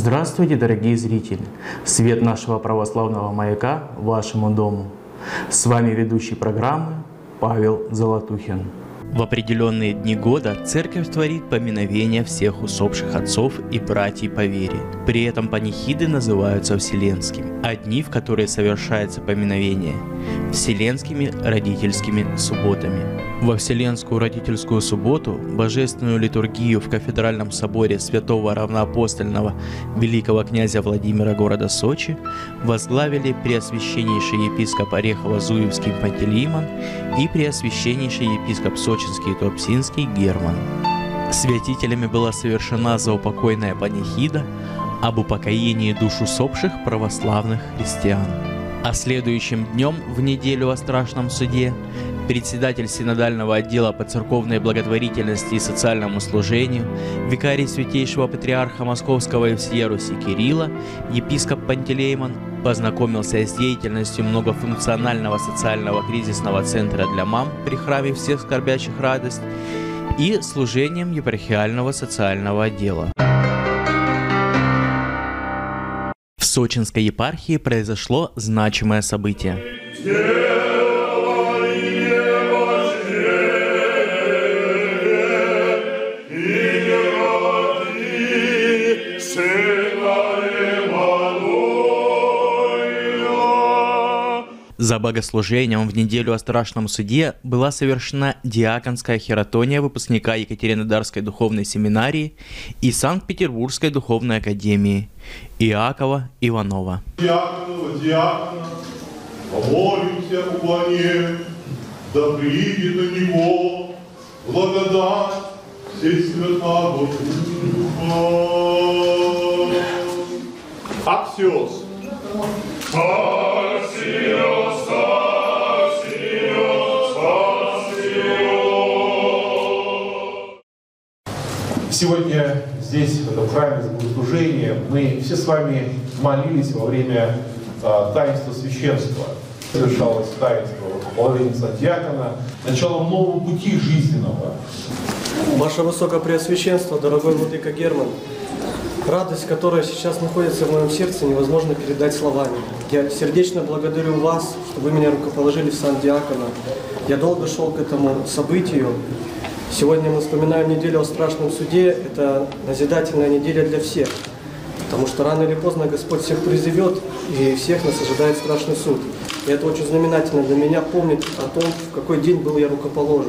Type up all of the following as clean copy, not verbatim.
Здравствуйте, дорогие зрители! Свет нашего православного маяка вашему дому. С вами ведущий программы Павел Золотухин. В определенные дни года Церковь творит поминовение всех усопших отцов и братьев по вере. При этом панихиды называются вселенскими, а дни, в которые совершается поминовение – вселенскими родительскими субботами. Во Вселенскую родительскую субботу божественную литургию в кафедральном соборе святого равноапостольного великого князя Владимира города Сочи возглавили преосвященнейший епископ Орехово-Зуевский Пантелеймон и преосвященнейший епископ Сочинский и Туапсинский Герман. Святителями была совершена заупокойная панихида об упокоении душ усопших православных христиан. А следующим днем, в неделю о страшном суде, председатель синодального отдела по церковной благотворительности и социальному служению, викарий святейшего патриарха Московского и всея Руси Кирилла, епископ Пантелеймон, познакомился с деятельностью многофункционального социального кризисного центра для мам при храме всех скорбящих радость и служением епархиального социального отдела. В Сочинской епархии произошло значимое событие. За богослужением в неделю о страшном суде была совершена диаконская хератония выпускника Екатеринодарской духовной семинарии и Санкт-Петербургской духовной академии Иакова Иванова. Диакона, помолимся уклонением, да приидет на него благодать Всесвятого Духа. Аксиос. Сегодня здесь, в этом храме богослужения, мы все с вами молились во время таинства священства. Совершалось таинство половинца диакона, началом нового пути жизненного. Ваше Высокопреосвященство, дорогой владыка Герман, радость, которая сейчас находится в моем сердце, невозможно передать словами. Я сердечно благодарю вас, что вы меня рукоположили в сан диакона. Я долго шел к этому событию. Сегодня мы вспоминаем неделю о страшном суде. Это назидательная неделя для всех. Потому что рано или поздно Господь всех призовет, и всех нас ожидает страшный суд. И это очень знаменательно для меня помнить о том, в какой день был я рукоположен.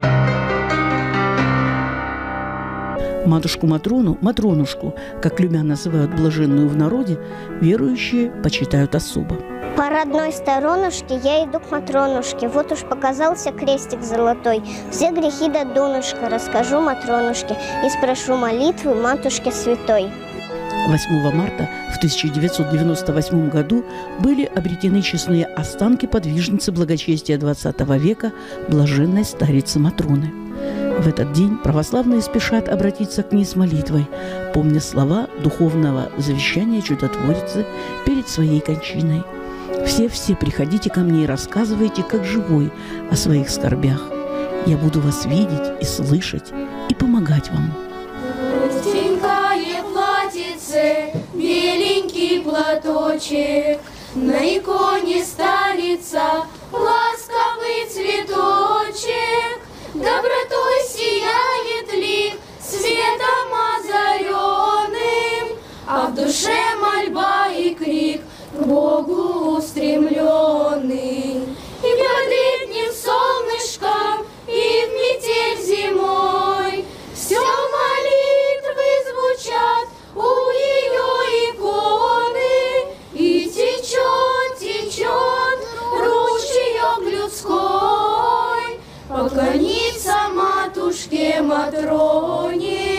Матушку Матрону, Матронушку, как любя называют блаженную в народе, верующие почитают особо. По родной сторонушке я иду к Матронушке. Вот уж показался крестик золотой. Все грехи до донышка расскажу Матронушке и спрошу молитвы Матушке Святой. 8 марта в 1998 году были обретены честные останки подвижницы благочестия XX века блаженной старицы Матроны. В этот день православные спешат обратиться к ней с молитвой, помня слова духовного завещания чудотворицы перед своей кончиной. Все приходите ко мне и рассказывайте, как живой, о своих скорбях. Я буду вас видеть и слышать, и помогать вам. Простенькое платьице, беленький платочек, на иконе старица, ласковый цветочек, добротой сияет лик, светом озаренным, а в душе мольба и крик к Богу устремленный. И под летним солнышком, и в метель зимой все молитвы звучат у ее иконы, и течет ручеек людской, поклониться матушке Матроне.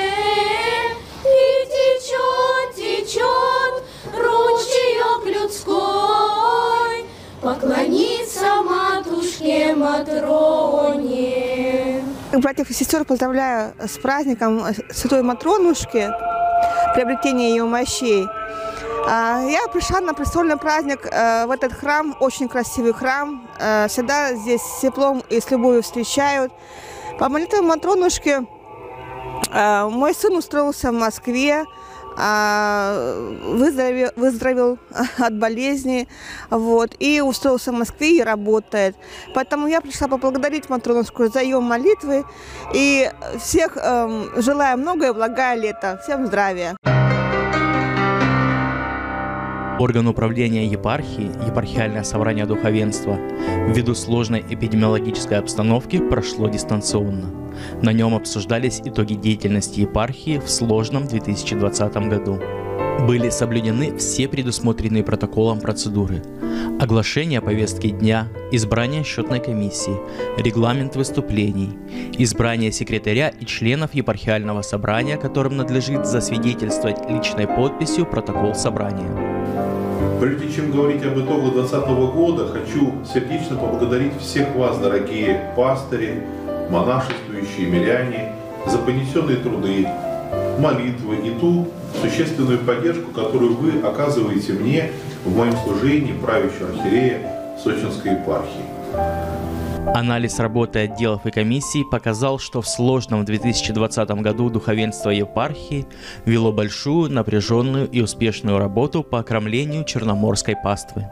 И течет ручеек людской, поклониться матушке Матроне. Братьев и сестер поздравляю с праздником Святой Матронушки, приобретения ее мощей. Я пришла на престольный праздник в этот храм, очень красивый храм. Всегда здесь с теплом и с любовью встречают. По молитве Матронушки мой сын устроился в Москве выздоровел от болезни, вот, и устроился в Москве и работает. Поэтому я пришла поблагодарить Матронушку за ее молитвы. И всех желаю много и благое лето. Всем здравия. Орган управления епархии, епархиальное собрание духовенства, ввиду сложной эпидемиологической обстановки прошло дистанционно. На нем обсуждались итоги деятельности епархии в сложном 2020 году. Были соблюдены все предусмотренные протоколом процедуры: оглашение повестки дня, избрание счетной комиссии, регламент выступлений, избрание секретаря и членов епархиального собрания, которым надлежит засвидетельствовать личной подписью протокол собрания. Прежде чем говорить об итогах 2020 года, хочу сердечно поблагодарить всех вас, дорогие пастыри, монашествующие миряне, за понесенные труды, молитвы и ту существенную поддержку, которую вы оказываете мне в моем служении правящего архиерея Сочинской епархии. Анализ работы отделов и комиссий показал, что в сложном 2020 году духовенство епархии вело большую, напряженную и успешную работу по окромлению черноморской паствы.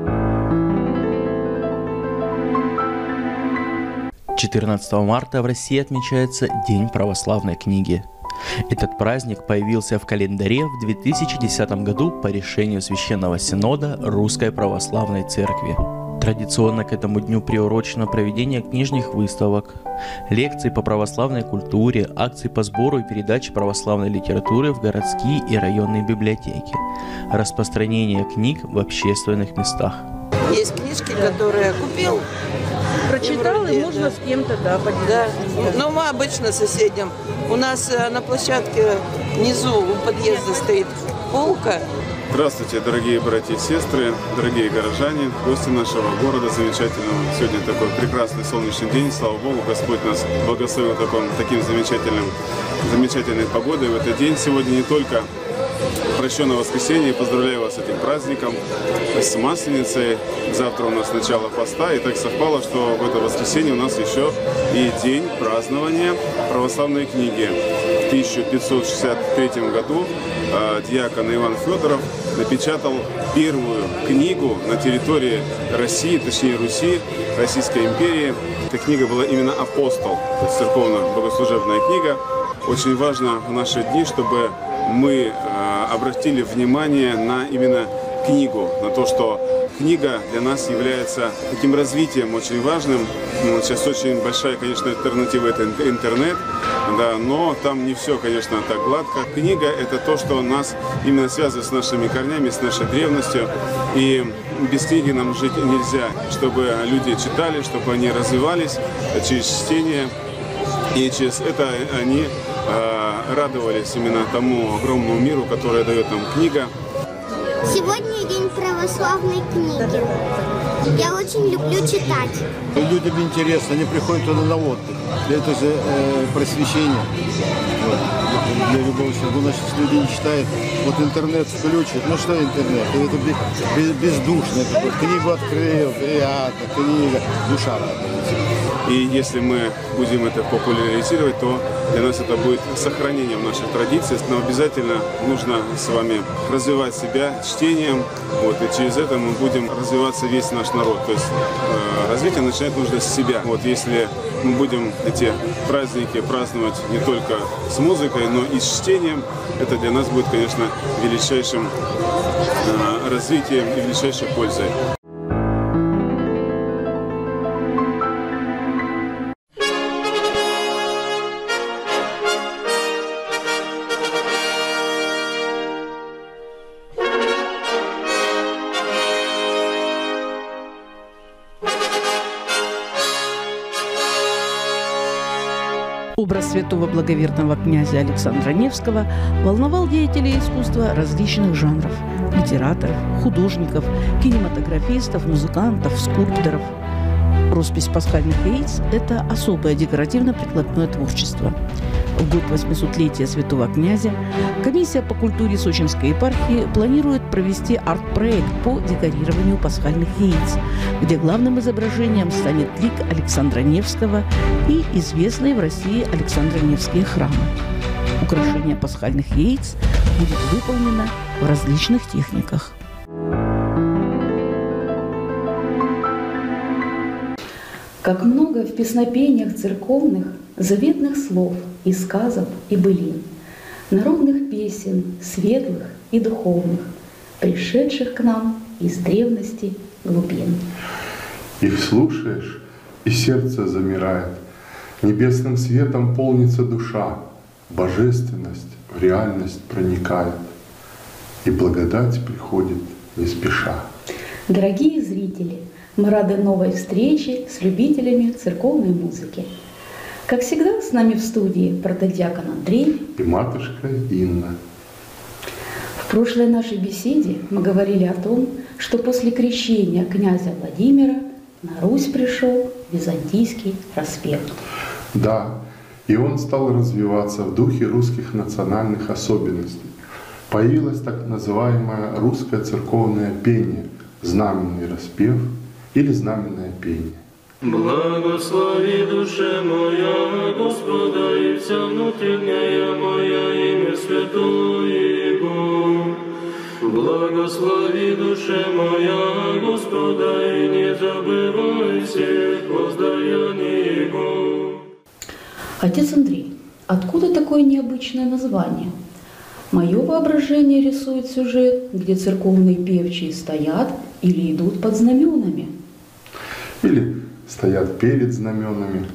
14 марта в России отмечается День православной книги. Этот праздник появился в календаре в 2010 году по решению Священного Синода Русской Православной Церкви. Традиционно к этому дню приурочено проведение книжных выставок, лекций по православной культуре, акций по сбору и передаче православной литературы в городские и районные библиотеки, распространение книг в общественных местах. Есть книжки, которые я купил, прочитал, и можно с кем-то, поделиться. Но мы обычно соседям. У нас на площадке внизу у подъезда стоит полка. Здравствуйте, дорогие братья и сестры, дорогие горожане, гости нашего города замечательного. Сегодня такой прекрасный солнечный день, слава Богу, Господь нас благословил таким замечательной погодой в этот день. Сегодня не только прощенное воскресенье, поздравляю вас с этим праздником, с Масленицей. Завтра у нас начало поста, и так совпало, что в это воскресенье у нас еще и день празднования православной книги. В 1563 году диакон Иван Федоров напечатал первую книгу на территории России, точнее Руси, Российской империи. Эта книга была именно «Апостол», то есть церковно-богослужебная книга. Очень важно в наши дни, чтобы мы обратили внимание на именно книгу, на то, что книга для нас является таким развитием очень важным. Сейчас очень большая, конечно, альтернатива – это интернет, да, но там не все, конечно, так гладко. Книга – это то, что нас именно связывает с нашими корнями, с нашей древностью. И без книги нам жить нельзя, чтобы люди читали, чтобы они развивались через чтение. И через это они радовались именно тому огромному миру, который дает нам книга. Сегодня день православной книги. Я очень люблю читать. Людям интересно, они приходят туда на отдых. Это же просвещение. Для любого человека. У нас сейчас люди не читают. Вот интернет включит. Ну что интернет? Это бездушно. Книгу открыл, приятно, книга, душа радуется. И если мы будем это популяризировать, то для нас это будет сохранением наших традиций. Но обязательно нужно с вами развивать себя чтением. Вот, и через это мы будем развиваться весь наш народ. То есть развитие начинать нужно с себя. Вот, если мы будем эти праздники праздновать не только с музыкой, но и с чтением, это для нас будет, конечно, величайшим развитием и величайшей пользой. Образ святого благоверного князя Александра Невского волновал деятелей искусства различных жанров – литераторов, художников, кинематографистов, музыкантов, скульпторов. Роспись пасхальных яиц – это особое декоративно-прикладное творчество. В год 800-летия святого князя комиссия по культуре Сочинской епархии планирует провести арт-проект по декорированию пасхальных яиц, где главным изображением станет лик Александра Невского и известные в России Александро-Невские храмы. Украшение пасхальных яиц будет выполнено в различных техниках. Как много в песнопениях церковных заветных слов и сказов и былин, народных песен, светлых и духовных, пришедших к нам из древности глубин. Их слушаешь, и сердце замирает, небесным светом полнится душа, божественность в реальность проникает, и благодать приходит не спеша. Дорогие зрители, мы рады новой встрече с любителями церковной музыки. Как всегда, с нами в студии протодиакон Андрей и матушка Инна. В прошлой нашей беседе мы говорили о том, что после крещения князя Владимира на Русь пришел византийский распев. Да, и он стал развиваться в духе русских национальных особенностей. Появилось так называемое русское церковное пение, знаменный распев или знаменное пение. Благослови душе моя Господа, и вся внутренняя моя имя святое Его. Благослови душе моя Господа, и не забывай всех воздаяний Его. Отец Андрей, откуда такое необычное название? Мое воображение рисует сюжет, где церковные певчие стоят или идут под знаменами. Или стоят перед знаменами.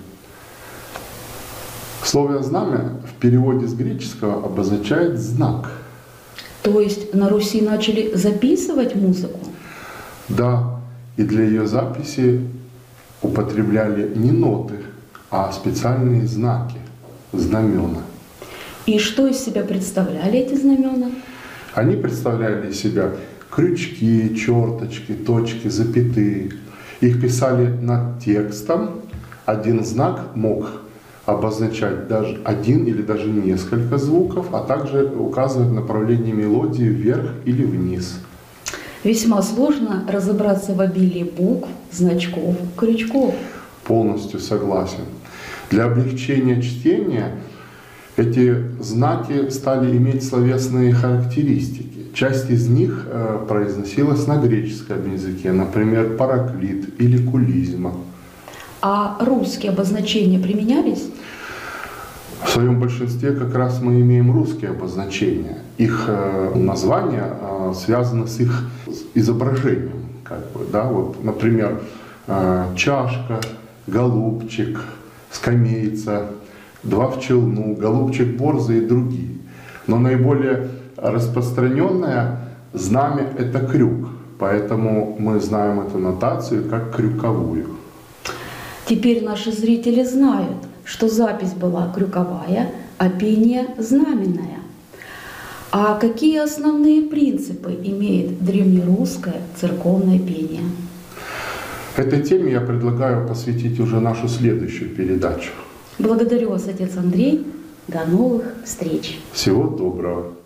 Слово «знамя» в переводе с греческого обозначает «знак». То есть на Руси начали записывать музыку? Да, и для ее записи употребляли не ноты, а специальные знаки, знамена. И что из себя представляли эти знамена? Они представляли из себя крючки, черточки, точки, запятые. Их писали над текстом. Один знак мог обозначать даже один или даже несколько звуков, а также указывать направление мелодии вверх или вниз. Весьма сложно разобраться в обилии букв, значков, крючков. Полностью согласен. Для облегчения чтения эти знаки стали иметь словесные характеристики. Часть из них произносилась на греческом языке, например, параклит или кулизма. А русские обозначения применялись? В своем большинстве как раз мы имеем русские обозначения. Их названия связаны с их изображением. Вот, например, чашка, голубчик, скамейца, два в челну, голубчик борзый и другие. Но наиболее распространенное знамя – это крюк. Поэтому мы знаем эту нотацию как крюковую. Теперь наши зрители знают, что запись была крюковая, а пение знаменное. А какие основные принципы имеет древнерусское церковное пение? Этой теме я предлагаю посвятить уже нашу следующую передачу. Благодарю вас, отец Андрей. До новых встреч. Всего доброго.